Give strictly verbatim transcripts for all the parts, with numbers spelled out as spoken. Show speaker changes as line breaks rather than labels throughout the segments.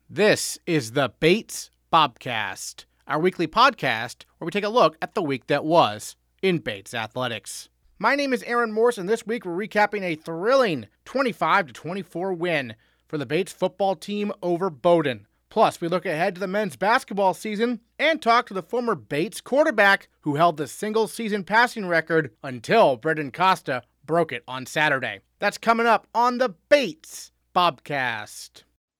This is the Bates Bobcast, our weekly podcast where we take a look at the week that was in Bates athletics. My name is Aaron Morse, and this week we're recapping a thrilling twenty-five to twenty-four win for the Bates football team over Bowdoin. Plus, we look ahead to the men's basketball season and talk to the former Bates quarterback who held the single-season passing record until Brendan Costa broke it on Saturday. That's coming up on the Bates Bobcast.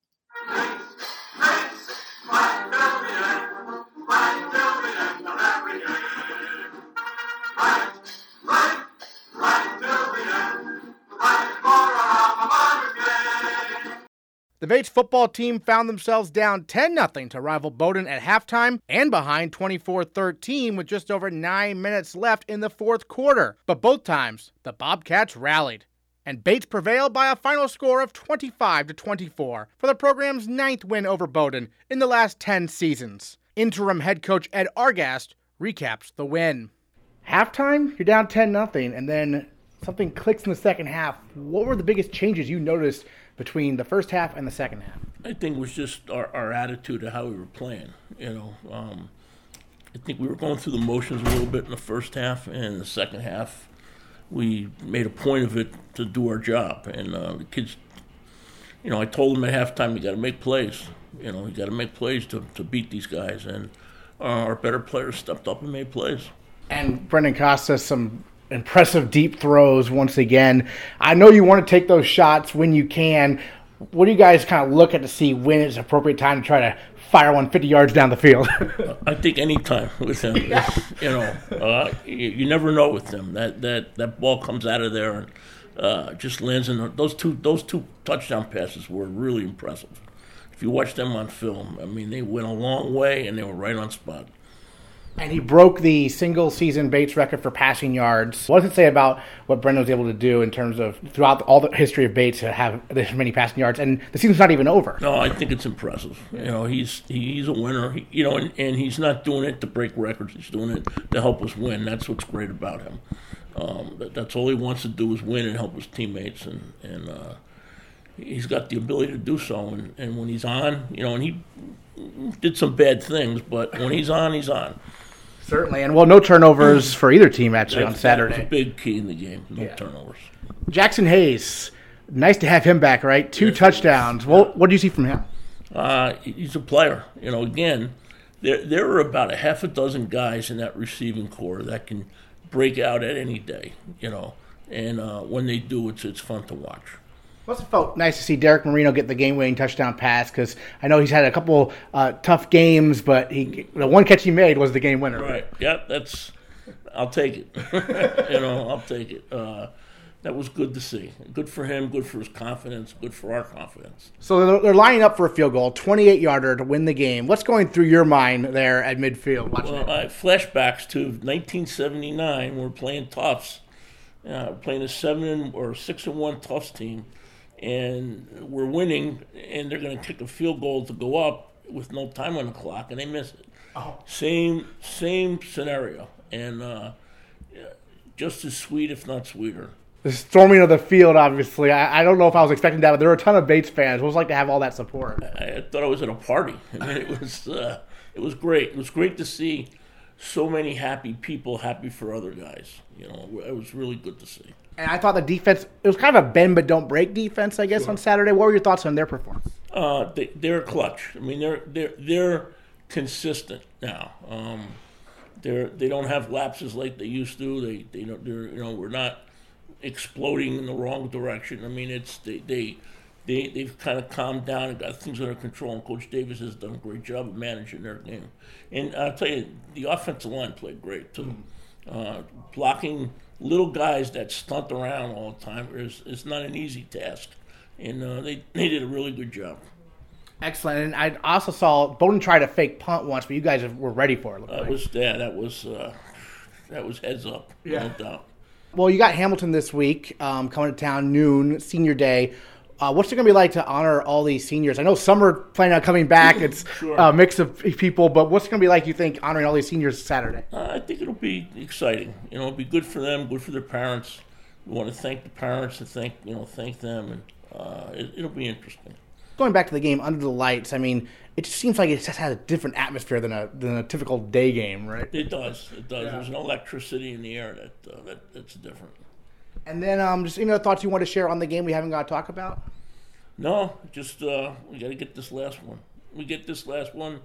The Bates football team found themselves down ten nothing to rival Bowdoin at halftime and behind twenty-four thirteen with just over nine minutes left in the fourth quarter. But both times, the Bobcats rallied, and Bates prevailed by a final score of twenty-five to twenty-four for the program's ninth win over Bowdoin in the last ten seasons. Interim head coach Ed Argast recaps the win. Halftime, you're down ten nothing, and then something clicks in the second half. What were the biggest changes you noticed between the first half and the second half?
I think it was just our, our attitude of how we were playing. You know, um, I think we were going through the motions a little bit in the first half, and in the second half, we made a point of it to do our job. And uh, the kids, you know, I told them at halftime, you got to make plays. You know, you got to make plays to, to beat these guys. And uh, our better players stepped up and made plays.
And Brendan Costa, some impressive deep throws once again. I know you want to take those shots when you can. What do you guys kind of look at to see when it's appropriate time to try to fire one fifty yards down the field?
I think any time with them. You know, uh, you, you never know with them. That that, that ball comes out of there and uh, just lands in. The, those two those two touchdown passes were really impressive. If you watch them on film, I mean, they went a long way and they were right on spot.
And he broke the single-season Bates record for passing yards. What does it say about what Brendan was able to do in terms of throughout all the history of Bates to have this many passing yards? And the season's not even over.
No, I think it's impressive. You know, he's he's a winner. He, you know, and, and he's not doing it to break records. He's doing it to help us win. That's what's great about him. Um, that, that's all he wants to do is win and help his teammates. And and uh, he's got the ability to do so. And, and when he's on, you know, and he did some bad things, but when he's on, he's on.
Certainly, and well, no turnovers for either team actually
That's,
on Saturday.
That's a big key in the game, no
yeah.
turnovers.
Jackson Hayes, nice to have him back, right? Two yes, touchdowns.
Yeah.
Well, what do you see from him?
Uh, he's a player. You know, again, there there are about a half a dozen guys in that receiving core that can break out at any day. You know, and uh, when they do, it's it's fun to watch.
Must have felt nice to see Derek Marino get the game-winning touchdown pass because I know he's had a couple uh, tough games, but he the one catch he made was the game winner.
Right. Yeah, that's. I'll take it. you know, I'll take it. Uh, that was good to see. Good for him. Good for his confidence. Good for our confidence.
So they're, they're lining up for a field goal, twenty-eight yarder to win the game. What's going through your mind there at midfield?
Well, I, flashbacks to nineteen seventy-nine. We're playing Tufts. Uh, playing a seven or six and one Tufts team. And we're winning, and they're going to kick a field goal to go up with no time on the clock, and they miss it.
Oh.
Same same scenario, and uh, just as sweet, if not sweeter.
The storming of the field, obviously. I, I don't know if I was expecting that, but there were a ton of Bates fans. What was it like to have all that support?
I, I thought I was at a party. I mean, it was uh, it was great. It was great to see so many happy people, happy for other guys. You know, it was really good to see.
And I thought the defense, it was kind of a bend but don't break defense, I guess,
Sure.
on Saturday. What were your thoughts on their performance?
Uh, they, they're clutch. I mean, they're they're they're consistent now. Um, they're they don't have lapses like they used to. They they don't. They're you know we're not exploding in the wrong direction. I mean, it's they they they they've kind of calmed down and got things under control. And Coach Davis has done a great job of managing their game. And I'll tell you, the offensive line played great too. Uh, blocking little guys that stunt around all the time is is not an easy task, and uh, they they did a really good job.
Excellent. And I also saw Bowdoin try to fake punt once, but you guys were ready for it.
That
like.
was yeah, that was uh, that was heads up,
Yeah.
no doubt.
Well, you got Hamilton this week um, coming to town noon, senior day. Uh, what's it going to be like to honor all these seniors? I know some are planning on coming back. It's
Sure.
a mix of people, but what's it going to be like, you think, honoring all these seniors Saturday?
Uh, I think it'll be exciting. You know, it'll be good for them, good for their parents. We want to thank the parents and thank you know thank them, and uh, it, it'll be interesting.
Going back to the game under the lights, I mean, it just seems like it just has a different atmosphere than a than a typical day game, right?
It does. It does.
Yeah.
There's an electricity in the air that, uh, that that's different.
And then um, just any other thoughts you want to share on the game we haven't got to talk about?
No, just uh, we got to get this last one. We get this last one.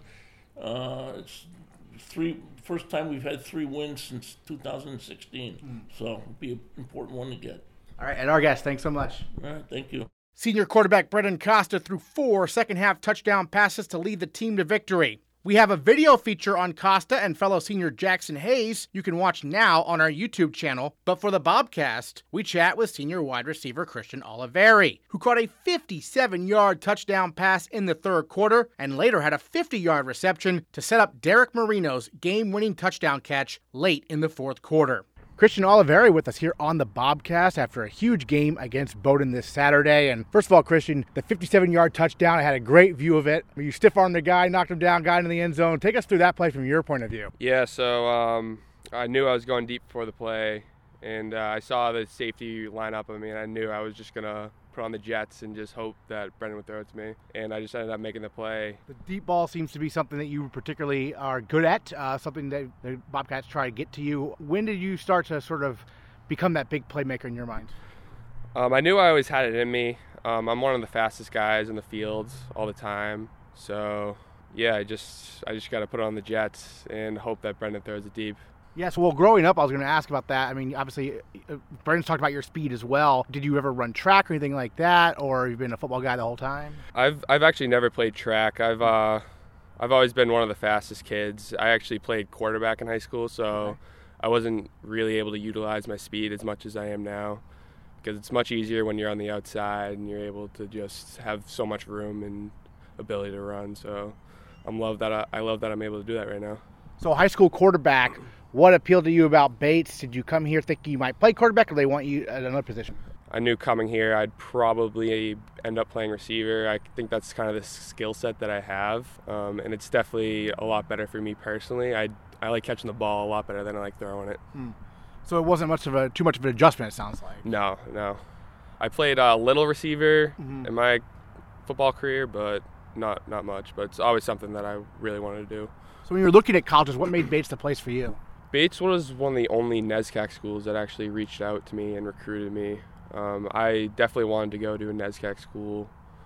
Uh, it's three first time we've had three wins since two thousand sixteen, mm. so it'll be an important one to get.
All right, and our guest, thanks so much.
All right, thank you.
Senior quarterback Brendan Costa threw four second-half touchdown passes to lead the team to victory. We have a video feature on Costa and fellow senior Jackson Hayes you can watch now on our YouTube channel. But for the Bobcast, we chat with senior wide receiver Christian Oliveri, who caught a fifty-seven-yard touchdown pass in the third quarter and later had a fifty-yard reception to set up Derek Marino's game-winning touchdown catch late in the fourth quarter. Christian Oliveri with us here on the Bobcast after a huge game against Bowdoin this Saturday. And first of all, Christian, the fifty-seven-yard touchdown, I had a great view of it. You stiff-armed the guy, knocked him down, got into the end zone. Take us through that play from your point of view.
Yeah, so um, I knew I was going deep before the play, and uh, I saw the safety line up on me, and I knew I was just going to put on the jets and just hope that Brendan would throw it to me. And I just ended up making the play.
The deep ball seems to be something that you particularly are good at, uh, something that the Bobcats try to get to you. When did you start to sort of become that big playmaker in your mind?
Um, I knew I always had it in me. Um, I'm one of the fastest guys in the fields all the time. So, yeah, I just I just got to put it on the jets and hope that Brendan throws it deep.
Yes, well, growing up, I was going to ask about that. I mean, obviously, uh, Brendan's talked about your speed as well. Did you ever run track or anything like that, or have you been a football guy the whole time?
I've I've actually never played track. I've uh, I've always been one of the fastest kids. I actually played quarterback in high school, so okay. I wasn't really able to utilize my speed as much as I am now, because it's much easier when you're on the outside and you're able to just have so much room and ability to run. So I'm love that I, I love that I'm able to do that right now.
So high school quarterback. What appealed to you about Bates? Did you come here thinking you might play quarterback, or they want you at another position?
I knew coming here I'd probably end up playing receiver. I think that's kind of the skill set that I have, um, and it's definitely a lot better for me personally. I I like catching the ball a lot better than I like throwing it.
Hmm. So it wasn't much of a too much of an adjustment, it sounds like.
No, no. I played a little receiver
mm-hmm.
in my football career, but not not much. But it's always something that I really wanted to do.
So when you were looking at colleges, what made Bates the place for you?
Bates was one of the only NESCAC schools that actually reached out to me and recruited me. Um, I definitely wanted to go to a NESCAC school.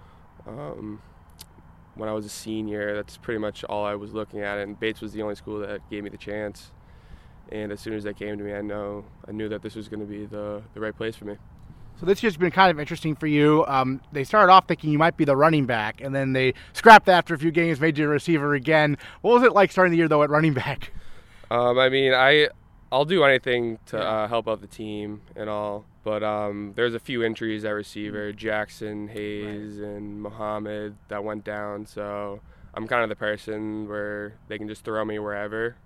Um, when I was a senior, that's pretty much all I was looking at, and Bates was the only school that gave me the chance. And as soon as that came to me, I know I knew that this was going to be the, the right place for me.
So this year's been kind of interesting for you. Um, they started off thinking you might be the running back, and then they scrapped that after a few games, made you a receiver again. What was it like starting the year, though, at running back?
Um, I mean, I, I'll do anything to uh, help out the team and all, but um, there's a few injuries at receiver, Jackson, Hayes, right. and Muhammad that went down, so I'm kind of the person where they can just throw me wherever.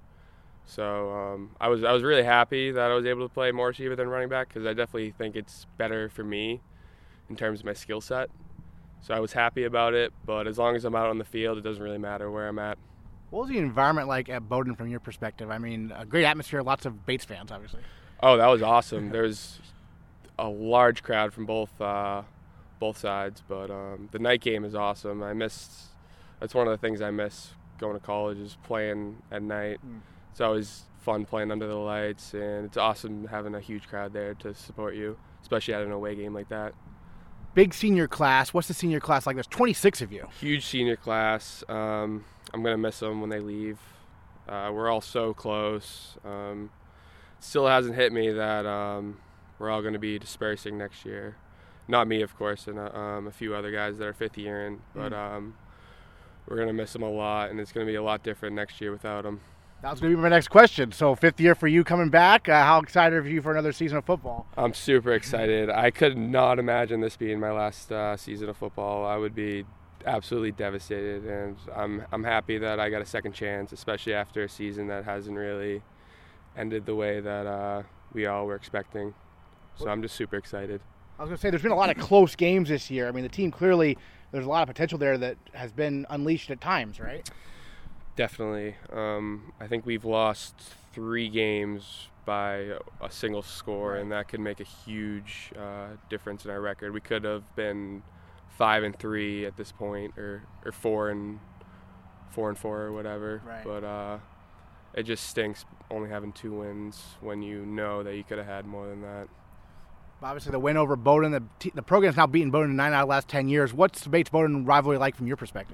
So um, I was I was really happy that I was able to play more receiver than running back, because I definitely think it's better for me in terms of my skill set. So I was happy about it, but as long as I'm out on the field, it doesn't really matter where I'm at.
What was the environment like at Bowdoin from your perspective? I mean, a great atmosphere, lots of Bates fans, obviously.
Oh, that was awesome. There was a large crowd from both uh, both sides, but um, the night game is awesome. I missed. That's one of the things I miss going to college, is playing at night. Mm. It's always fun playing under the lights, and it's awesome having a huge crowd there to support you, especially at an away game like that.
Big senior class. What's the senior class like? There's twenty-six of you.
Huge senior class. Um, I'm going to miss them when they leave. Uh, we're all so close. Um, still hasn't hit me that um, we're all going to be dispersing next year. Not me, of course, and uh, um, a few other guys that are fifth year in. But um, we're going to miss them a lot, and it's going to be a lot different next year without them.
That was going to be my next question. So fifth year for you coming back. Uh, how excited are you for another season of football?
I'm super excited. I could not imagine this being my last uh, season of football. I would be absolutely devastated, and I'm I'm happy that I got a second chance, especially after a season that hasn't really ended the way that uh, we all were expecting. So I'm just super excited.
I was going to say, there's been a lot of close games this year. I mean, the team clearly, there's a lot of potential there that has been unleashed at times, right?
Definitely. Um, I think we've lost three games by a single score, right. and that could make a huge uh, difference in our record. We could have been five and three at this point, or or four and four and four or whatever.
Right.
But uh, it just stinks only having two wins when you know that you could have had more than that.
Obviously, the win over Bowdoin, the, t- the program's now beaten Bowdoin in nine out of the last ten years. What's the Bates-Bowdoin rivalry like from your perspective?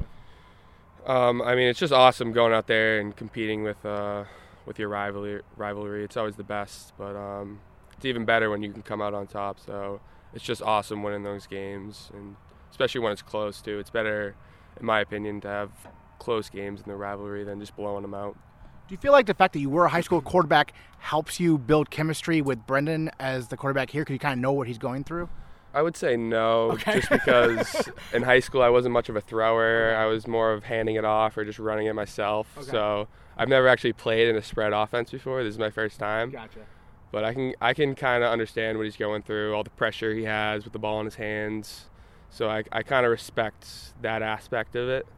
Um, I mean, it's just awesome going out there and competing with uh, with your rivalry. Rivalry, it's always the best, but um, it's even better when you can come out on top. So it's just awesome winning those games, and especially when it's close too. It's better, in my opinion, to have close games in the rivalry than just blowing them out.
Do you feel like the fact that you were a high school quarterback helps you build chemistry with Brendan as the quarterback here? Because you kind of know what he's going through?
I would say no,
okay.
Just because in high school I wasn't much of a thrower. I was more of handing it off or just running it myself.
Okay.
So I've never actually played in a spread offense before. This is my first time.
Gotcha.
But I can I can kind of understand what he's going through, all the pressure he has with the ball in his hands. So I, I kind of respect that aspect of it.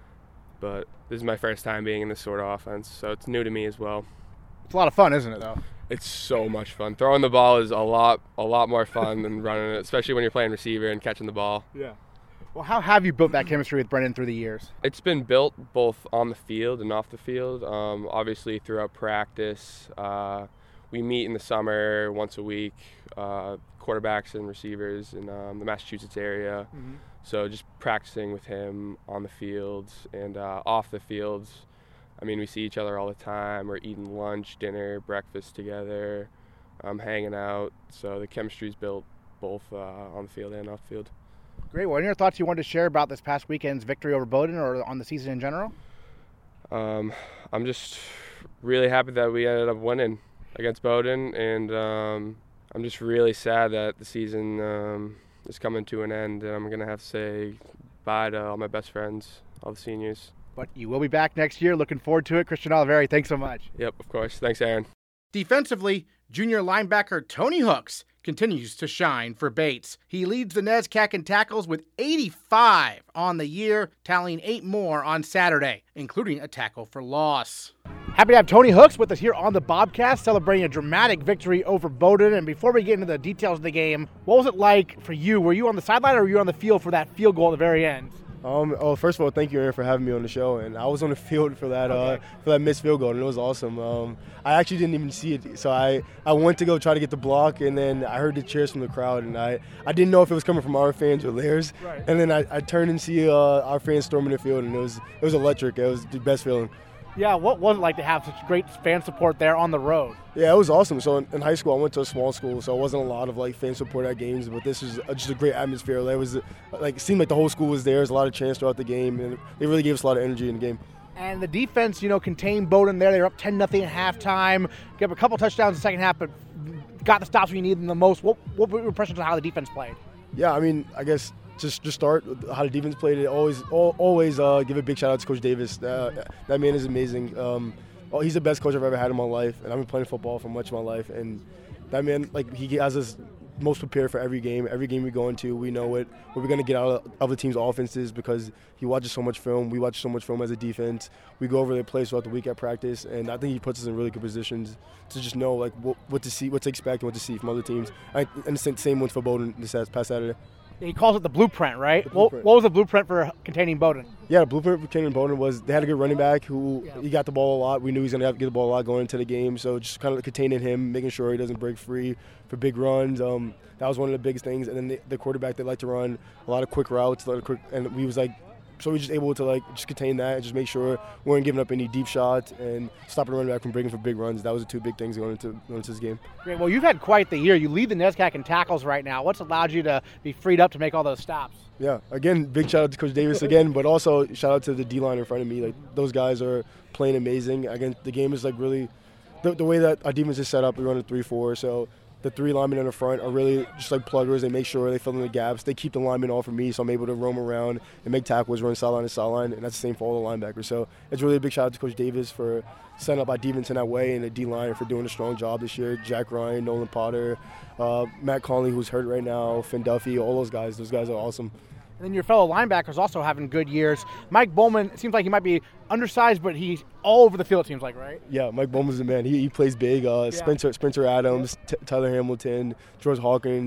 But this is my first time being in this sort of offense, so it's new to me as well.
It's a lot of fun, isn't it, though?
It's so much fun. Throwing the ball is a lot a lot more fun than running it, especially when you're playing receiver and catching the ball.
Yeah. Well, how have you built that chemistry with Brendan through the years?
It's been built both on the field and off the field. Um, obviously, throughout practice, uh, we meet in the summer once a week, uh, quarterbacks and receivers in um, the Massachusetts area.
Mm-hmm.
So just practicing with him on the fields and uh, off the fields. I mean, we see each other all the time. We're eating lunch, dinner, breakfast together, um, hanging out. So the chemistry's built both uh, on the field and off the field.
Great. Well, any other thoughts you wanted to share about this past weekend's victory over Bowdoin or on the season in general?
Um, I'm just really happy that we ended up winning against Bowdoin, and um, I'm just really sad that the season um, is coming to an end, and I'm going to have to say bye to all my best friends, all the seniors.
But you will be back next year. Looking forward to it. Christian Oliveri, thanks so much.
Yep, of course. Thanks, Aaron.
Defensively, junior linebacker Tony Hooks continues to shine for Bates. He leads the NESCAC in tackles with eighty-five on the year, tallying eight more on Saturday, including a tackle for loss. Happy to have Tony Hooks with us here on the Bobcast, celebrating a dramatic victory over Bowdoin. And before we get into the details of the game, what was it like for you? Were you on the sideline or were you on the field for that field goal at the very end?
Um, oh, first of all, thank you, Aaron, for having me on the show. And I was on the field for that
okay.
uh, for that missed field goal, and it was awesome. Um, I actually didn't even see it, so I, I went to go try to get the block, and then I heard the cheers from the crowd, and I, I didn't know if it was coming from our fans or theirs.
Right.
And then I, I turned and see uh, our fans storming the field, and it was it was electric. It was the best feeling.
Yeah, what was it like to have such great fan support there on the road?
Yeah, it was awesome. So in, in high school, I went to a small school, so it wasn't a lot of like fan support at games. But this is just a great atmosphere. It was like it seemed like the whole school was there. There's a lot of chants throughout the game, and they really gave us a lot of energy in the game.
And the defense, you know, contained Bowdoin there. They were up ten nothing at halftime. Gave a couple touchdowns in the second half, but got the stops when you needed them the most. What what were your impressions of how the defense played?
Yeah, I mean, I guess. Just just start with how the defense played it. Always always uh, give a big shout out to Coach Davis. Uh, that man is amazing. Um, oh, he's the best coach I've ever had in my life, and I've been playing football for much of my life. And that man, like, he has us most prepared for every game. Every game we go into, we know what, what we're going to get out of other teams' offenses because he watches so much film. We watch so much film as a defense. We go over their plays throughout the week at practice, and I think he puts us in really good positions to just know like what, what to see, what to expect, and what to see from other teams. I, and the same ones for Bowdoin this past Saturday.
He calls it the blueprint, right?
The blueprint.
What, what was the blueprint for containing Bowdoin?
Yeah, the blueprint for containing Bowdoin was they had a good running back who
yeah.
he got the ball a lot. We knew he was going to have to get the ball a lot going into the game. So just kind of containing him, making sure he doesn't break free for big runs. Um, that was one of the biggest things. And then the, the quarterback, they like to run a lot of quick routes, a lot of quick, and we was like, so we were just able to like just contain that and just make sure we weren't giving up any deep shots and stopping the running back from breaking for big runs. That was the two big things going into, going into this game.
Great. Well, you've had quite the year. You lead the NESCAC in tackles right now. What's allowed you to be freed up to make all those stops?
Yeah, again, big shout out to Coach Davis again, but also shout out to the D-line in front of me. Like, those guys are playing amazing. Again, the game is like really the, the way that our defense is set up. We run a three four, so the three linemen in the front are really just like pluggers. They make sure they fill in the gaps. They keep the linemen off of me, so I'm able to roam around and make tackles, run sideline to sideline, and that's the same for all the linebackers. So it's really a big shout out to Coach Davis for setting up our defense in that way, and the D-line for doing a strong job this year. Jack Ryan, Nolan Potter, uh, Matt Conley, who's hurt right now, Finn Duffy, all those guys. Those guys are awesome.
And then your fellow linebackers also having good years. Mike Bowman, it seems like he might be undersized, but he's all over the field, it seems like, right?
Yeah, Mike Bowman's the man. He, he plays big. Uh,
yeah.
Spencer Spencer Adams, T- Tyler Hamilton, George Hawkins,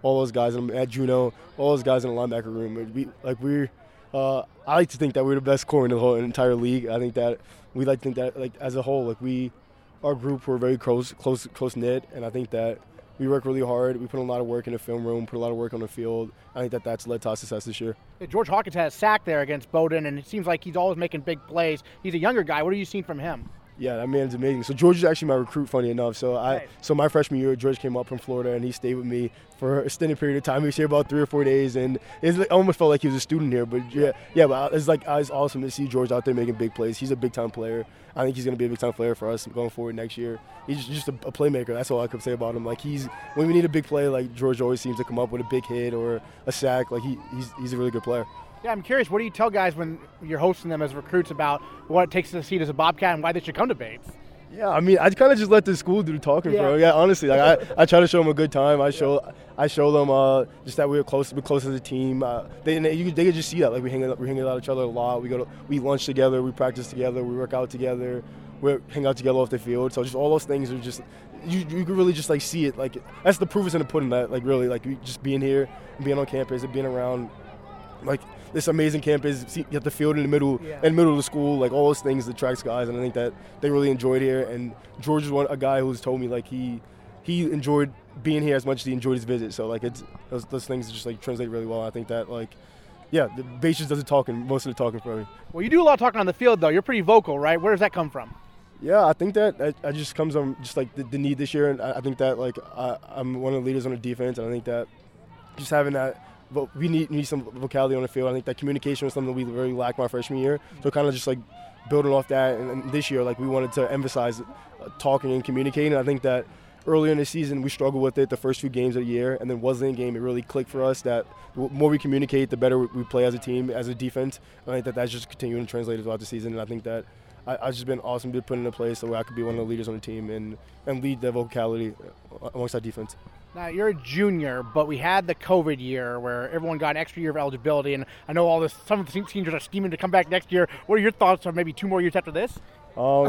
all those guys, and at Juno, all those guys in the linebacker room. We like we're. Uh, I like to think that we're the best core in the whole entire league. I think that we like to think that like as a whole, like we, our group, we're very close, close, close knit, and I think that we work really hard. We put a lot of work in the film room, put a lot of work on the field. I think that that's led to our success this year.
Yeah, George Hawkins had a sack there against Bowdoin, and it seems like he's always making big plays. He's a younger guy. What have you seen from him?
Yeah, that man's amazing. So George is actually my recruit, funny enough. So I,
Nice.
so my freshman year, George came up from Florida, and he stayed with me for an extended period of time. He was here about three or four days, and it like, almost felt like he was a student here. But yeah, yeah, but it's like it's awesome to see George out there making big plays. He's a big time player. I think he's going to be a big time player for us going forward next year. He's just a, a playmaker. That's all I could say about him. Like he's when we need a big play, like George always seems to come up with a big hit or a sack. Like he, he's he's a really good player.
Yeah, I'm curious, what do you tell guys when you're hosting them as recruits about what it takes to succeed as a Bobcat and why they should come to Bates?
Yeah, I mean, I kind of just let the school do the talking,
Yeah.
bro. Yeah, honestly, like I, I try to show them a good time. I show, I show them uh, just that we're close, we're close as a team. Uh, they, they, you, they can just see that, like we hang, we hang out with each other a lot. We go, to, we eat lunch together, we practice together, we work out together, we hang out together off the field. So just all those things are just, you, you can really just like see it. Like that's the proof is in the pudding. That like really, like just being here, and being on campus, and being around, like. This amazing campus, see, you have the field in the middle,
Yeah.
in the middle of the school, like all those things attracts guys, and I think that they really enjoyed here. And George is one a guy who's told me like he he enjoyed being here as much as he enjoyed his visit. So like it's those, those things just like translate really well. I think that like yeah, the Bates just does the talking, most of the talking for me.
Well, you do a lot of talking on the field, though. You're pretty vocal, right? Where does that come from?
Yeah, I think that that, that just comes on just like the, the need this year, and I, I think that like I, I'm one of the leaders on the defense, and I think that just having that. But we need need some vocality on the field. I think that communication was something we really lacked my freshman year. So kind of just like building off that, and, and this year, like we wanted to emphasize uh, talking and communicating. I think that earlier in the season we struggled with it the first few games of the year, and then Wesleyan game it really clicked for us that the more we communicate, the better we play as a team, as a defense. And I think that that's just continuing to translate throughout the season, and I think that I, I've just been awesome to put in a place so where I could be one of the leaders on the team and, and lead the vocality amongst our defense.
Now, you're a junior, but we had the COVID year where everyone got an extra year of eligibility, and I know all this. Some of the seniors are scheming to come back next year. What are your thoughts on maybe two more years after this?
Oh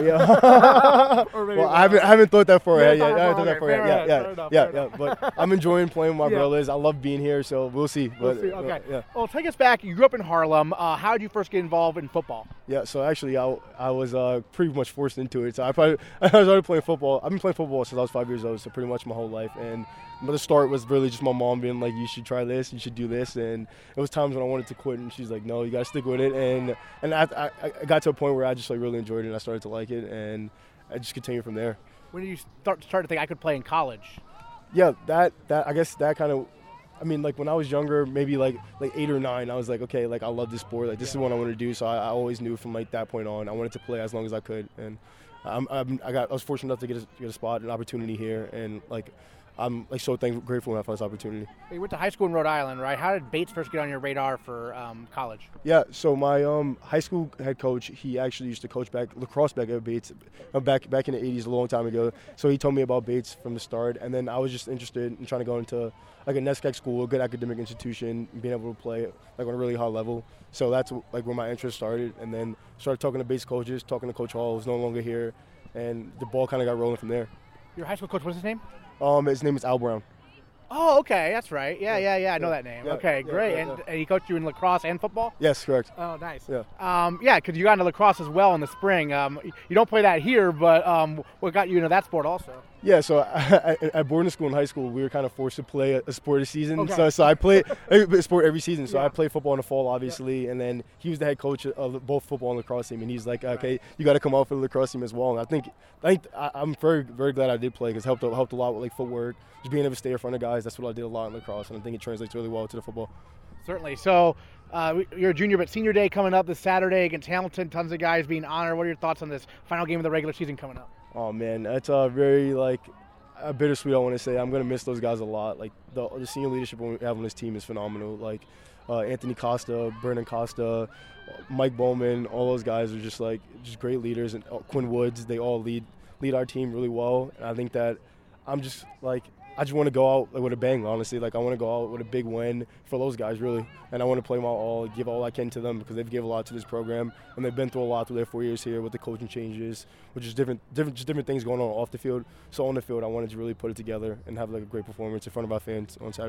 yeah.
Or maybe
well, I haven't I haven't thought that far
Yeah,
yet. Yeah,
thought
I haven't
that
thought that
far.
far yet.
Fair
Yeah,
enough,
yeah,
fair enough,
yeah,
fair
yeah. But I'm enjoying playing with my
Yeah.
brothers. I love being here, so we'll see.
We'll
But,
see.
uh,
Okay.
yeah.
Well, take us back. You grew up in Harlem. Uh, how did you first get involved in football?
Yeah, so actually, I, I was uh, pretty much forced into it. So I probably I started playing football. I've been playing football since I was five years old, so pretty much my whole life. And but the start was really just my mom being like, "You should try this. You should do this." And it was times when I wanted to quit, and she's like, "No, you got to stick with it." And and I, I I got to a point where I just like really enjoyed it, and I started to like it, and I just continued from there.
When did you start start to think I could play in college?
Yeah, that that I guess that kind of. I mean, like when I was younger, maybe like like eight or nine, I was like, okay, like I love this sport. Like this is what I want to do. So I, I always knew from like that point on, I wanted to play as long as I could. And I'm, I'm I got I was fortunate enough to get a, get a spot, an opportunity here, and like I'm like so thankful, grateful when I found this opportunity.
You went to high school in Rhode Island, right? How did Bates first get on your radar for um, college?
Yeah, so my um, high school head coach, he actually used to coach back lacrosse back at Bates, uh, back back in the eighties, a long time ago. So he told me about Bates from the start, and then I was just interested in trying to go into like a NESCAC school, a good academic institution, being able to play like on a really high level. So that's like where my interest started, and then started talking to Bates coaches, talking to Coach Hall, who's no longer here, and the ball kind of got rolling from there.
Your high school coach, what's his name?
Um, his name is Al Brown.
Oh, okay, that's right. Yeah, yeah, yeah. I know
Yeah,
that name.
yeah,
okay,
yeah,
great.
yeah,
and,
yeah.
and he coached you in lacrosse and football?
Yes, correct.
Oh, nice.
Yeah.
Um, yeah, because you got into lacrosse as well in the spring. Um, you don't play that here, but um, what got you into that sport also?
Yeah, so at, at boarding school in high school, we were kind of forced to play a, a sport a season.
Okay.
So, so I played a sport every season. So
Yeah.
I played football in the fall, obviously, and then he was the head coach of both football and lacrosse team. And he's like, okay, you got to come out for the lacrosse team as well. And I think, I think I, I'm very, very glad I did play because it helped helped a lot with like footwork, just being able to stay in front of guys. That's what I did a lot in lacrosse, and I think it translates really well to the football.
Certainly. So uh, you're a junior, but senior day coming up this Saturday against Hamilton. Tons of guys being honored. What are your thoughts on this final game of the regular season coming up?
Oh man, that's uh, very like uh, bittersweet. I want to say I'm gonna miss those guys a lot. Like the, the senior leadership we have on this team is phenomenal. Like uh, Anthony Costa, Brennan Costa, Mike Bowman, all those guys are just like just great leaders. And uh, Quinn Woods, they all lead lead our team really well. And I think that I'm just like I just want to go out like, with a bang. Honestly, like I want to go out with a big win for those guys really, and I want to play my all, give all I can to them because they've given a lot to this program and they've been through a lot through their four years here with the coaching changes, which is different, different, just different things going on off the field. So on the field, I wanted to really put it together and have like a great performance in front of our fans on Saturday.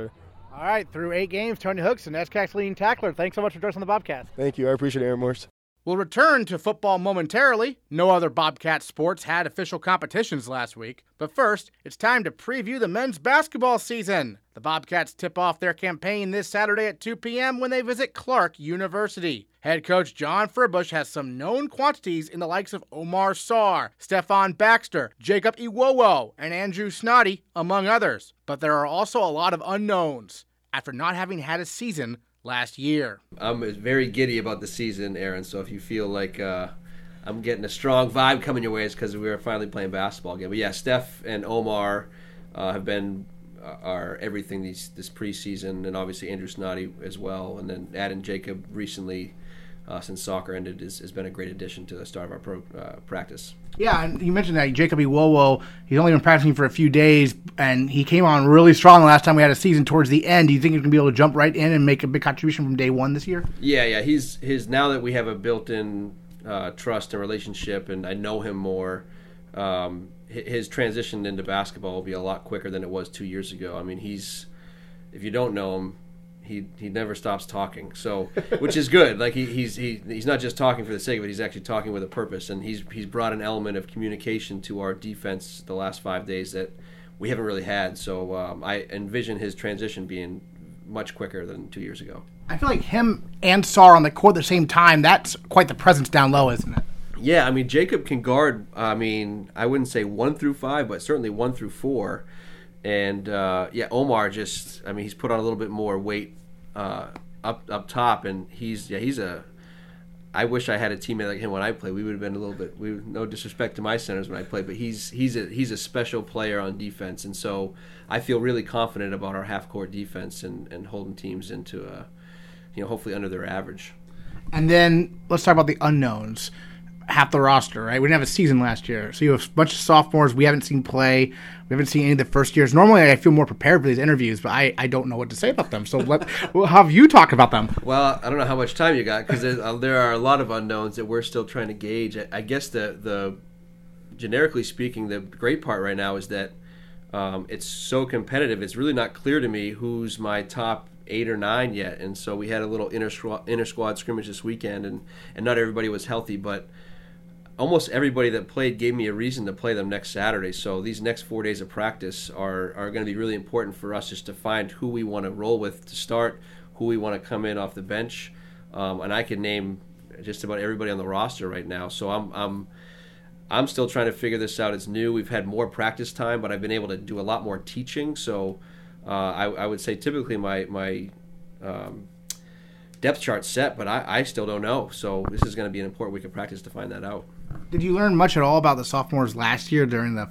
All right, through eight games, Tony Hookson, S C A C's leading tackler. Thanks so much for joining us on the Bobcast.
Thank you. I appreciate it, Aaron Morse.
We'll return to football momentarily. No other Bobcat sports had official competitions last week. But first, it's time to preview the men's basketball season. The Bobcats tip off their campaign this Saturday at two p.m. when they visit Clark University. Head coach John Furbush has some known quantities in the likes of Omar Sarr, Stephon Baxter, Jacob Iwowo, and Andrew Snoddy, among others. But there are also a lot of unknowns after not having had a season last year.
I'm very giddy about the season, Aaron, so if you feel like uh, I'm getting a strong vibe coming your way, it's because we are finally playing basketball again. But yeah, Steph and Omar uh, have been uh, our everything these, this preseason, and obviously Andrew Snoddy as well, and then adding Jacob recently uh, since soccer ended has, has been a great addition to the start of our pro, uh, practice.
Yeah, and you mentioned that Jacob Iwowo, he's only been practicing for a few days, and he came on really strong the last time we had a season towards the end. Do you think he's going to be able to jump right in and make a big contribution from day one this year?
Yeah, yeah. He's his now that we have a built-in uh, trust and relationship, and I know him more, um, his transition into basketball will be a lot quicker than it was two years ago. I mean, he's, if you don't know him, he he never stops talking. So, which is good. Like he, he's he he's not just talking for the sake of it. He's actually talking with a purpose, and he's he's brought an element of communication to our defense the last five days that we haven't really had. So um, I envision his transition being much quicker than two years ago.
I feel like him and Sarr on the court at the same time, that's quite the presence down low, isn't it?
Yeah, I mean, Jacob can guard, I mean, I wouldn't say one through five, but certainly one through four. And, uh, yeah, Omar just, I mean, he's put on a little bit more weight uh, up up top, and he's, yeah, he's a, I wish I had a teammate like him when I played. We would have been a little bit, we no disrespect to my centers when I played, but he's he's a he's a special player on defense, and so I feel really confident about our half-court defense and, and holding teams into, a, you know, hopefully under their average.
And then let's talk about the unknowns. Half the roster, right? We didn't have a season last year. So you have a bunch of sophomores we haven't seen play. We haven't seen any of the first years. Normally I feel more prepared for these interviews, but I, I don't know what to say about them. So let well, have you talk about them.
Well, I don't know how much time you got because uh, there are a lot of unknowns that we're still trying to gauge. I, I guess the, the generically speaking, the great part right now is that um, it's so competitive. It's really not clear to me who's my top eight or nine yet. And so we had a little inter squad, inter squad scrimmage this weekend, and, and not everybody was healthy, but almost everybody that played gave me a reason to play them next Saturday. So these next four days of practice are, are going to be really important for us just to find who we want to roll with to start, who we want to come in off the bench. Um, and I can name just about everybody on the roster right now. So I'm I'm I'm still trying to figure this out. It's new. We've had more practice time, but I've been able to do a lot more teaching. So uh, I, I would say typically my my um, depth chart's set, but I, I still don't know. So this is going to be an important week of practice to find that out.
Did you learn much at all about the sophomores last year during the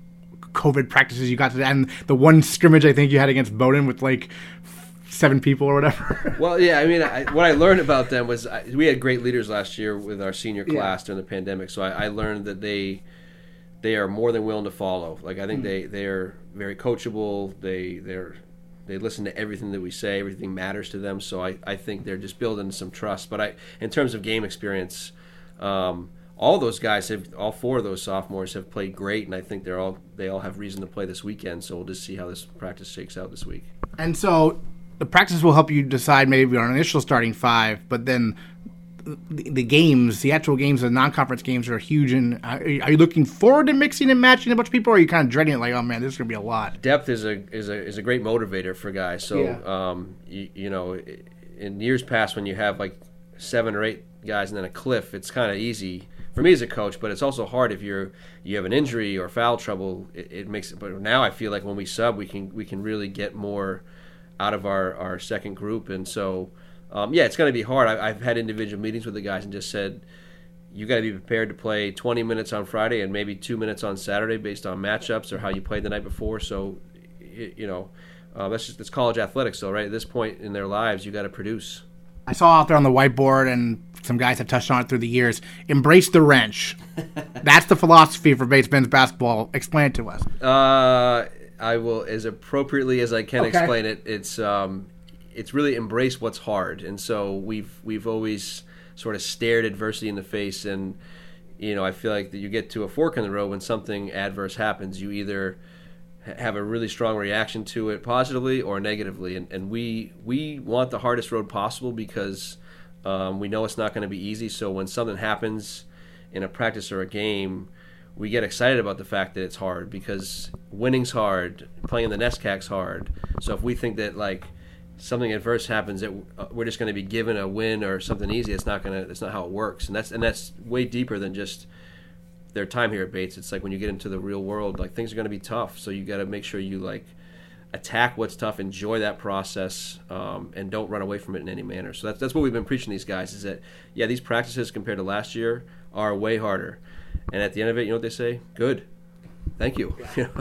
COVID practices you got to, and the one scrimmage I think you had against Bowdoin with like seven people or whatever?
Well, yeah, I mean, I, what I learned about them was I, we had great leaders last year with our senior class yeah. during the pandemic. So I, I learned that they they are more than willing to follow. Like I think mm. they they are very coachable. They they're they listen to everything that we say. Everything matters to them. So I, I think they're just building some trust. But I, in terms of game experience, um, all those guys have, all four of those sophomores have played great, and I think they're all they all have reason to play this weekend. So we'll just see how this practice shakes out this week.
And so the practice will help you decide maybe on an initial starting five, but then the, the games, the actual games, the non-conference games are huge. And uh, are you looking forward to mixing and matching a bunch of people, or are you kind of dreading it, like, oh man, this is going to be a lot?
Depth is a is a is a great motivator for guys. So yeah. um, you, you know, in years past when you have like seven or eight guys and then a cliff, it's kind of easy for me as a coach, but it's also hard if you're you have an injury or foul trouble. It, it makes it. But now I feel like when we sub, we can we can really get more out of our, our second group, and so um, yeah, it's going to be hard. I, I've had individual meetings with the guys and just said you got to be prepared to play twenty minutes on Friday and maybe two minutes on Saturday based on matchups or how you played the night before. So you know uh, that's just it's college athletics, though, right? At this point in their lives, you got to produce.
I saw out there on the whiteboard, and some guys have touched on it through the years, embrace the wrench. That's the philosophy for Bates men's basketball. Explain it to us.
Uh, I will, as appropriately as I can okay. explain it. It's um, it's really embrace what's hard, and so we've we've always sort of stared adversity in the face, and you know I feel like that you get to a fork in the road when something adverse happens. You either have a really strong reaction to it positively or negatively. And, and we we want the hardest road possible because um, we know it's not going to be easy. So when something happens in a practice or a game, we get excited about the fact that it's hard because winning's hard, playing the NESCAC's hard. So if we think that like something adverse happens that we're just going to be given a win or something easy, it's not going to. That's not how it works. And that's and that's way deeper than just their time here at Bates. It's like when you get into the real world, like things are going to be tough. So you got to make sure you like attack what's tough, enjoy that process, um, and don't run away from it in any manner. So that's that's what we've been preaching to these guys is that yeah, these practices compared to last year are way harder. And at the end of it, you know what they say? Good. Thank you.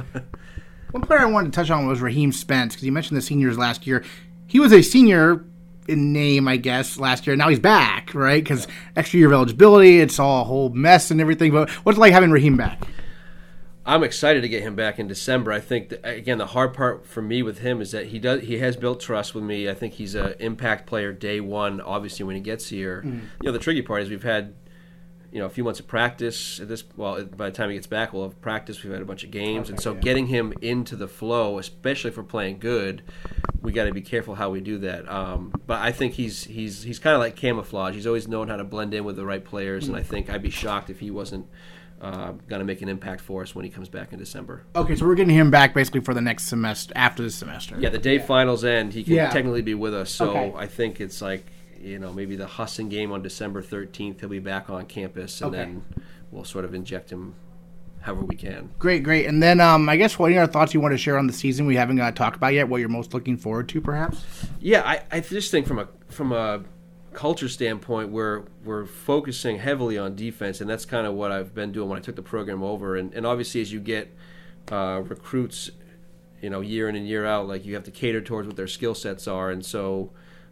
One player I wanted to touch on was Raheem Spence because you mentioned the seniors last year. He was a senior in name, I guess, last year. Now he's back, right? Because extra year of eligibility, it's all a whole mess and everything. But what's it like having Raheem back?
I'm excited to get him back in December. I think, that, again, the hard part for me with him is that he does he has built trust with me. I think he's an impact player day one, obviously, when he gets here. Mm. You know, the tricky part is we've had, you know, a few months of practice. At this, well, by the time he gets back, we'll have practice. We've had a bunch of games. Okay, and so yeah. Getting him into the flow, especially for playing good, we got to be careful how we do that. Um, but I think he's he's he's kind of like camouflage. He's always known how to blend in with the right players, mm-hmm. and I think I'd be shocked if he wasn't uh, going to make an impact for us when he comes back in December.
Okay, so we're getting him back basically for the next semester, after this semester.
Yeah, the day yeah. finals end, he can
yeah.
technically be with us. So okay. I think it's like, you know, maybe the Husson game on December thirteenth, he'll be back on campus, and okay. then we'll sort of inject him however we can.
Great, great. And then um, I guess what are your thoughts you want to share on the season we haven't uh, talked about yet, what you're most looking forward to, perhaps?
Yeah, I, I just think from a from a culture standpoint, we're, we're focusing heavily on defense, and that's kind of what I've been doing when I took the program over. And, and obviously as you get uh, recruits, you know, year in and year out, like you have to cater towards what their skill sets are. And so,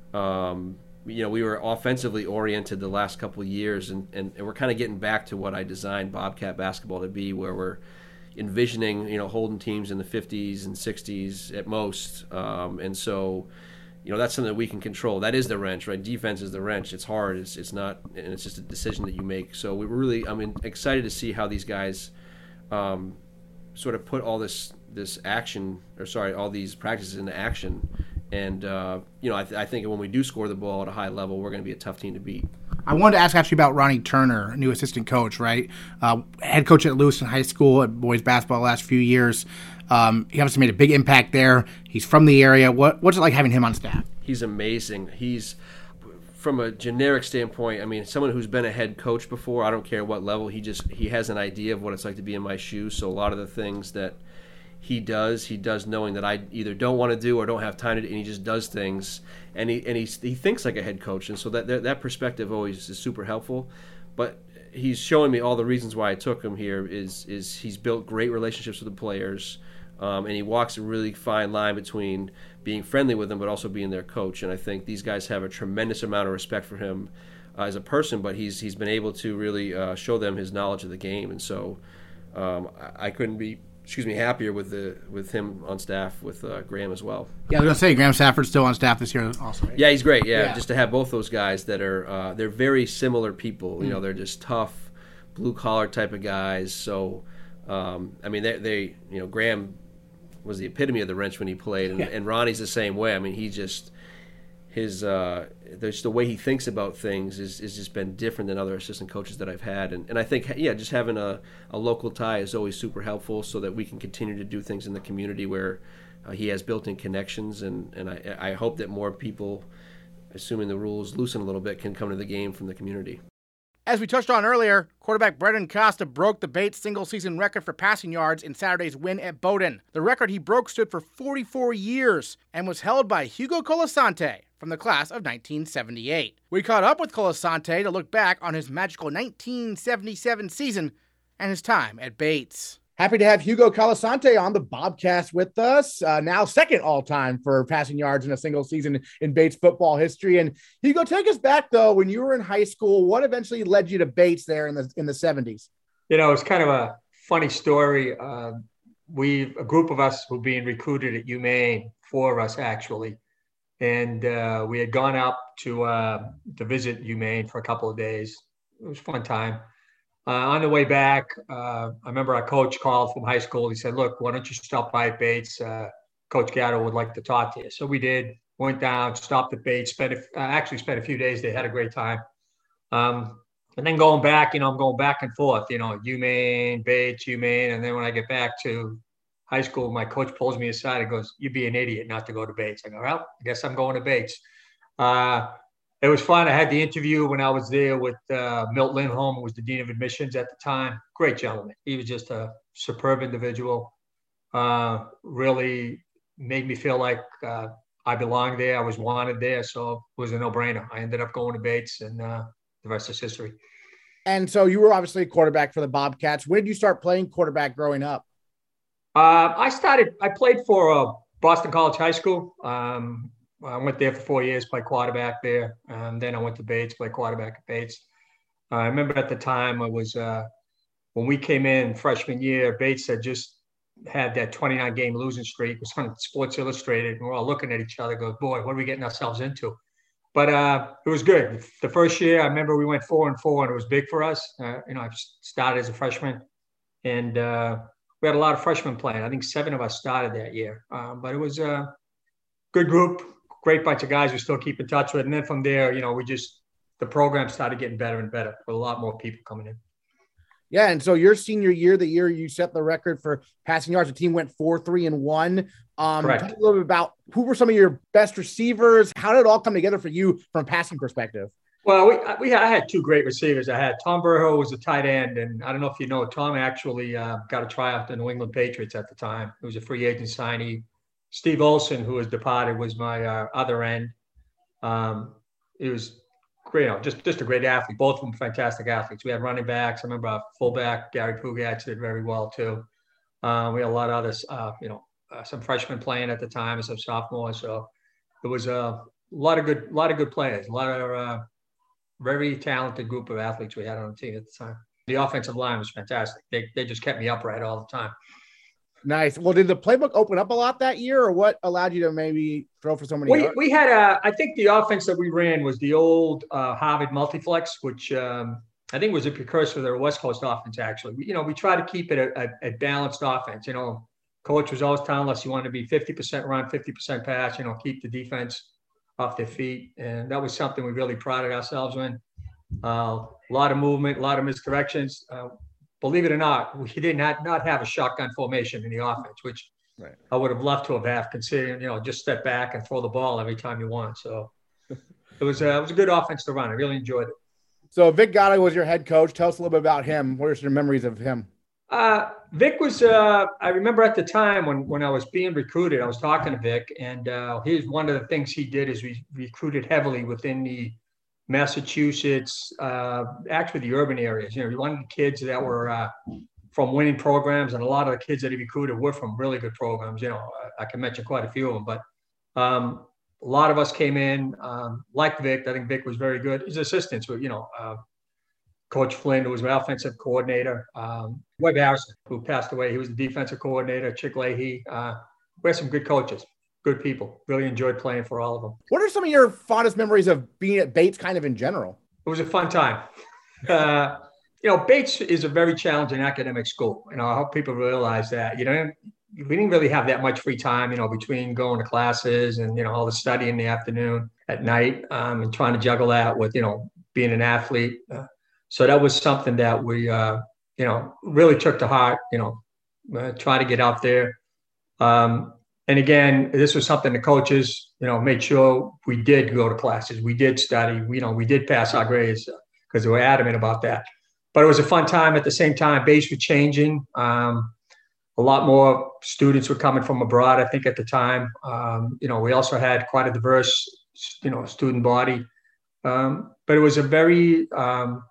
um, you know, we were offensively oriented the last couple of years, and, and, and we're kind of getting back to what I designed Bobcat basketball to be, where we're envisioning, you know, holding teams in the fifties and sixties at most. Um, and so, you know, that's something that we can control. That is the wrench, right? Defense is the wrench. It's hard. It's it's not, and it's just a decision that you make. So we really, I mean, excited to see how these guys um, sort of put all this this action, or sorry, all these practices into action. And, uh, you know, I, th- I think when we do score the ball at a high level, we're going to be a tough team to beat.
I wanted to ask actually about Ronnie Turner, new assistant coach, right? Uh, head coach at Lewiston High School at boys basketball the last few years. Um, he obviously made a big impact there. He's from the area. What What's it like having him on staff?
He's amazing. He's, from a generic standpoint, I mean, someone who's been a head coach before, I don't care what level, he just he has an idea of what it's like to be in my shoes. So a lot of the things that he does, he does knowing that I either don't want to do or don't have time to do, and he just does things, and he and he he thinks like a head coach, and so that that, that perspective always is super helpful. But he's showing me all the reasons why I took him here is is he's built great relationships with the players, um, and he walks a really fine line between being friendly with them but also being their coach. And I think these guys have a tremendous amount of respect for him uh, as a person, but he's he's been able to really uh, show them his knowledge of the game, and so um, I, I couldn't be. Excuse me, happier with the with him on staff with uh, Graham as well.
Yeah, I was gonna say Graham Stafford's still on staff this year, also. Right?
Yeah, he's great. Yeah, yeah, just to have both those guys that are uh, they're very similar people. Mm. You know, they're just tough, blue collar type of guys. So, um, I mean, they, they you know Graham was the epitome of the wrench when he played, and, yeah. and Ronnie's the same way. I mean, he just his uh, there's the way he thinks about things is is just been different than other assistant coaches that I've had, and and I think yeah, just having a, a local tie is always super helpful, so that we can continue to do things in the community where uh, he has built-in connections, and and I I hope that more people, assuming the rules loosen a little bit, can come to the game from the community.
As we touched on earlier, quarterback Brendan Costa broke the Bates single-season record for passing yards in Saturday's win at Bowdoin. The record he broke stood for forty-four years and was held by Hugo Colasante from the class of nineteen seventy-eight. We caught up with Colasante to look back on his magical nineteen seventy-seven season and his time at Bates. Happy to have Hugo Colasante on the Bobcast with us, uh, now second all-time for passing yards in a single season in Bates football history. And Hugo, take us back, though, when you were in high school, what eventually led you to Bates there in the in the seventies?
You know, it's kind of a funny story. Uh, we, a group of us were being recruited at UMaine, four of us actually, and uh, we had gone up to uh, to visit UMaine for a couple of days. It was a fun time. Uh, on the way back, uh, I remember our coach called from high school. He said, "Look, why don't you stop by at Bates? Uh, Coach Gatto would like to talk to you." So we did. Went down, stopped at Bates. Spent a, uh, actually spent a few days there. Had a great time. Um, and then going back, you know, I'm going back and forth. You know, UMaine, Bates, UMaine, and then when I get back to high school, my coach pulls me aside and goes, "You'd be an idiot not to go to Bates." I go, "Well, I guess I'm going to Bates." Uh, It was fun. I had the interview when I was there with uh, Milt Lindholm, who was the dean of admissions at the time. Great gentleman. He was just a superb individual. Uh, really made me feel like uh, I belonged there. I was wanted there. So it was a no-brainer. I ended up going to Bates, and uh, the rest is history.
And so you were obviously a quarterback for the Bobcats. When did you start playing quarterback growing up?
Uh, I started, I played for uh, Boston College High School. Um, I went there for four years, played quarterback there. And then I went to Bates, played quarterback at Bates. Uh, I remember at the time I was, uh, when we came in freshman year, Bates had just had that twenty-nine game losing streak. It was on Sports Illustrated. And we're all looking at each other, go, boy, what are we getting ourselves into? But uh, it was good. The first year, I remember we went four and four, and it was big for us. Uh, you know, I started as a freshman, and uh, we had a lot of freshmen playing. I think seven of us started that year. Um, but it was a good group. Great bunch of guys we still keep in touch with. And then from there, you know, we just, the program started getting better and better with a lot more people coming in.
Yeah. And so your senior year, the year you set the record for passing yards, the team went four, three, and one. Um,
Correct.
Talk a little bit about who were some of your best receivers? How did it all come together for you from a passing perspective?
Well, we, we had, I had two great receivers. I had Tom Burrow, who was a tight end. And I don't know if you know, Tom actually uh, got a tryout to the New England Patriots at the time. He was a free agent signee. Steve Olson, who was departed, was my uh, other end. Um, it was great, you know, just, just a great athlete. Both of them fantastic athletes. We had running backs. I remember our fullback, Gary Pugatch, did very well too. Uh, we had a lot of others, uh, you know, uh, some freshmen playing at the time and some sophomores. So it was a lot of good, lot of good players, a lot of uh, very talented group of athletes we had on the team at the time. The offensive line was fantastic. They, they just kept me upright all the time.
Nice. Well, did the playbook open up a lot that year, or what allowed you to maybe throw for so many
we,
yards?
We had a, I think the offense that we ran was the old uh, Harvard multiflex, which um, I think was a precursor to their West Coast offense, actually. We, you know, we try to keep it a, a, a balanced offense. You know, coach was always telling us you want to be fifty percent run, fifty percent pass, you know, keep the defense off their feet. And that was something we really prided ourselves in. Uh, a lot of movement, a lot of misdirections. Uh, Believe it or not, we did not, not have a shotgun formation in the offense, which right. I would have loved to have had, considering, you know, just step back and throw the ball every time you want. So it was, a, it was a good offense to run. I really enjoyed it.
So Vic Gatto was your head coach. Tell us a little bit about him. What are some memories of him?
Uh, Vic was, uh, I remember at the time when, when I was being recruited, I was talking to Vic, and uh, here's one of the things he did is we recruited heavily within the Massachusetts, uh, actually the urban areas. You know, we wanted kids that were uh, from winning programs, and a lot of the kids that he recruited were from really good programs. You know, I, I can mention quite a few of them, but um, a lot of us came in, um, like Vic. I think Vic was very good. His assistants were, you know, uh, Coach Flynn, who was my offensive coordinator, um, Webb Harrison, who passed away. He was the defensive coordinator, Chick Leahy. Uh, we had some good coaches. Good people. Really enjoyed playing for all of them.
What are some of your fondest memories of being at Bates kind of in general?
It was a fun time. Uh, you know, Bates is a very challenging academic school. You know, I hope people realize that. You know, we didn't really have that much free time, you know, between going to classes and, you know, all the study in the afternoon, at night, um, and trying to juggle that with, you know, being an athlete. Uh, so that was something that we, uh, you know, really took to heart, you know, uh, try to get out there. Um, And again, this was something the coaches, you know, made sure we did go to classes. We did study. We, you know, we did pass our grades because they were adamant about that. But it was a fun time. At the same time, Bates was changing. Um, a lot more students were coming from abroad, I think, at the time. Um, you know, we also had quite a diverse, you know, student body. Um, but it was a very um,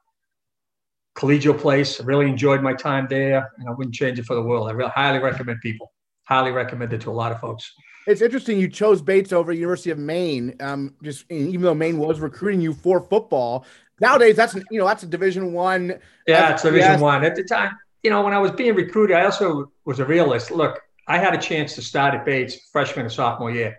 collegial place. I really enjoyed my time there, and I wouldn't change it for the world. I really highly recommend people. Highly recommended to a lot of folks.
It's interesting you chose Bates over University of Maine. Um, just even though Maine was recruiting you for football, nowadays that's an, you know that's a Division One.
Yeah, it's Division One at the time. You know, when I was being recruited, I also was a realist. Look, I had a chance to start at Bates freshman and sophomore year.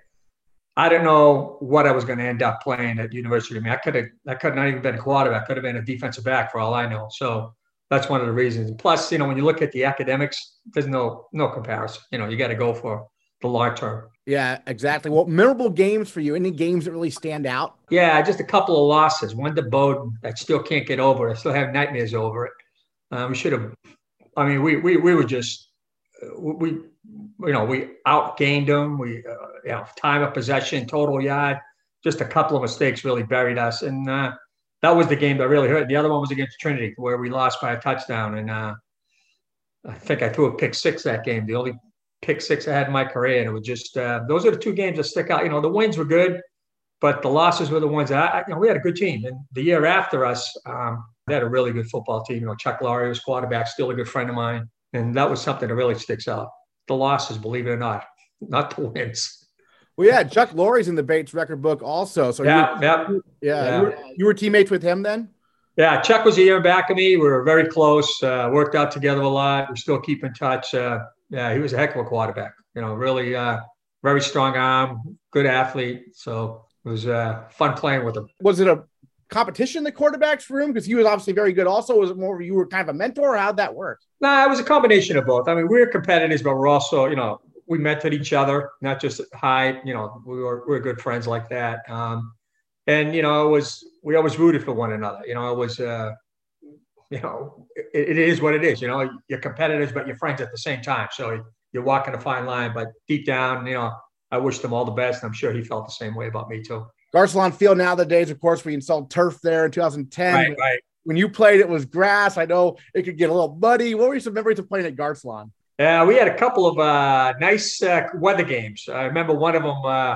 I don't know what I was going to end up playing at University of Maine. I could have, I could not even been a quarterback. I could have been a defensive back for all I know. So that's one of the reasons. And plus, you know, when you look at the academics, there's no no comparison. You know, you got to go for the long term.
Yeah, exactly. Well, memorable games for you. Any games that really stand out?
Yeah, just a couple of losses. One to Bowdoin, I still can't get over it. I still have nightmares over it. Um, we should have. I mean, we we we were just we you know we outgained them. We uh, you know time of possession, total yard. Just a couple of mistakes really buried us, and uh, that was the game that really hurt. The other one was against Trinity, where we lost by a touchdown, and uh, I think I threw a pick six that game. The only pick six I had in my career, and it was just uh, those are the two games that stick out. You know, the wins were good, but the losses were the ones that I, you know, we had a good team. And the year after us, um, they had a really good football team. You know, Chuck Laurie was quarterback, still a good friend of mine, and that was something that really sticks out. The losses, believe it or not, not the wins.
Well, yeah, Chuck Laurie's in the Bates record book also. So
yeah,
you,
yeah,
yeah,
yeah.
You, were, you were teammates with him then?
Yeah, Chuck was a year back of me. We were very close, uh, worked out together a lot. We still keep in touch. Uh, yeah, he was a heck of a quarterback. You know, really uh, very strong arm, good athlete. So it was uh, fun playing with him.
Was it a competition in the quarterback's room? Because he was obviously very good also. Was it more you were kind of a mentor, or how'd that work?
Nah, it was a combination of both. I mean, we were competitors, but we're also, you know, we mentored each other, not just high, you know, we were, we were good friends like that. Um, and, you know, it was, we always rooted for one another. You know, it was, uh, you know, it, it is what it is. You know, you're competitors, but you're friends at the same time. So you're walking a fine line, but deep down, you know, I wished him all the best. And I'm sure he felt the same way about me too.
Garcelon Field nowadays, of course, we installed turf there in two thousand ten.
Right, right.
When you played, it was grass. I know it could get a little muddy. What were some memories of playing at Garcelon?
Yeah, we had a couple of uh, nice uh, weather games. I remember one of them, uh,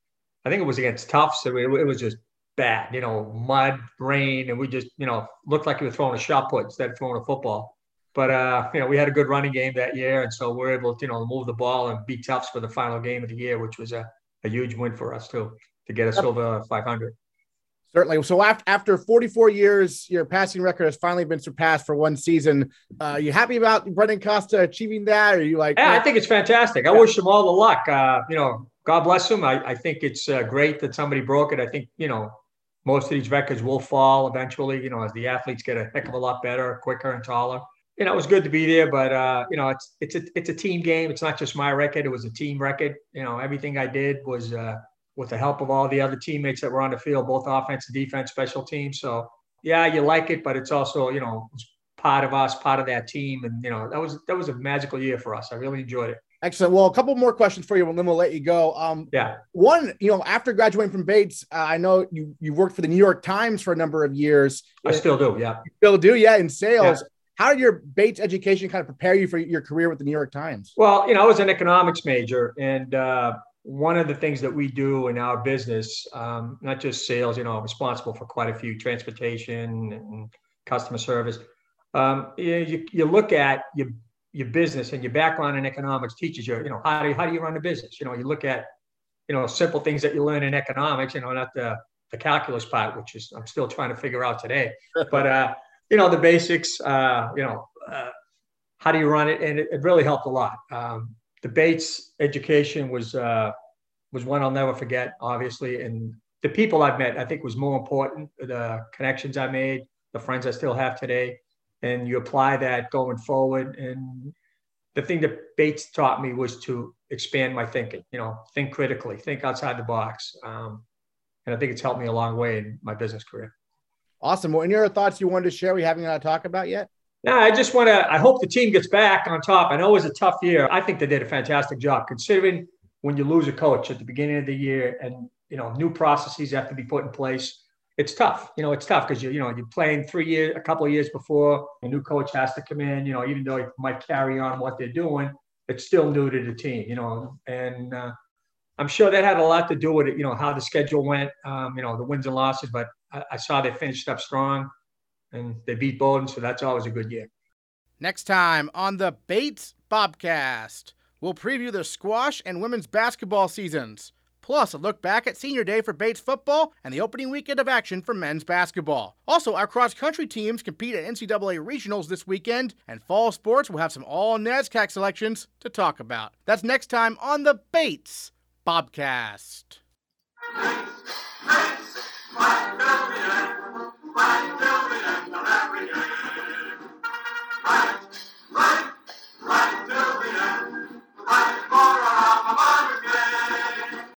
I think it was against Tufts. It, it was just bad, you know, mud, rain, and we just, you know, looked like we were throwing a shot put instead of throwing a football. But, uh, you know, we had a good running game that year, and so we were able to, you know, move the ball and beat Tufts for the final game of the year, which was a, a huge win for us, too, to get us over five hundred.
Certainly. So after, after forty-four years, your passing record has finally been surpassed for one season. Uh, are you happy about Brendan Costa achieving that? Or are you like,
yeah, I think it's fantastic. I wish him all the luck. Uh, you know, God bless him. I, I think it's uh, great that somebody broke it. I think, you know, most of these records will fall eventually, you know, as the athletes get a heck of a lot better, quicker and taller. You know, it was good to be there, but, uh, you know, it's, it's a, it's a team game. It's not just my record. It was a team record. You know, everything I did was, uh, with the help of all the other teammates that were on the field, both offense and defense, special teams. So, yeah, you like it, but it's also, you know, it's part of us, part of that team. And, you know, that was that was a magical year for us. I really enjoyed it.
Excellent. Well, a couple more questions for you, and then we'll let you go. Um,
yeah.
One, you know, after graduating from Bates, uh, I know you you worked for the New York Times for a number of years.
I still do, yeah.
You still do, yeah, in sales.
Yeah.
How did your Bates education kind of prepare you for your career with the New York Times?
Well, you know, I was an economics major, and uh, one of the things that we do in our business, um, not just sales, you know, I'm responsible for quite a few, transportation and customer service. Um, you, you look at your, your business, and your background in economics teaches you, you know, how do you, how do you run a business? You know, you look at, you know, simple things that you learn in economics, you know, not the, the calculus part, which is, I'm still trying to figure out today, but, uh, you know, the basics, uh, you know, uh, how do you run it? And it, it really helped a lot. Um, The Bates education was uh, was one I'll never forget, obviously. And the people I've met, I think, was more important. The connections I made, the friends I still have today. And you apply that going forward. And the thing that Bates taught me was to expand my thinking, you know, think critically, think outside the box. Um, and I think it's helped me a long way in my business career.
Awesome. Well, any other thoughts you wanted to share we haven't got to talk about yet?
No, I just want to, I hope the team gets back on top. I know it was a tough year. I think they did a fantastic job, considering when you lose a coach at the beginning of the year and, you know, new processes have to be put in place. It's tough. You know, it's tough because, you, you know, you're playing three years, a couple of years before a new coach has to come in, you know, even though he might carry on what they're doing, it's still new to the team, you know, and uh, I'm sure that had a lot to do with it, you know, how the schedule went, um, you know, the wins and losses, but I, I saw they finished up strong. And they beat Bowdoin, so that's always a good year.
Next time on the Bates Bobcast, we'll preview the squash and women's basketball seasons, plus a look back at senior day for Bates football and the opening weekend of action for men's basketball. Also, our cross-country teams compete at N C double A regionals this weekend, and fall sports will have some all-NESCAC selections to talk about. That's next time on the Bates Bobcast.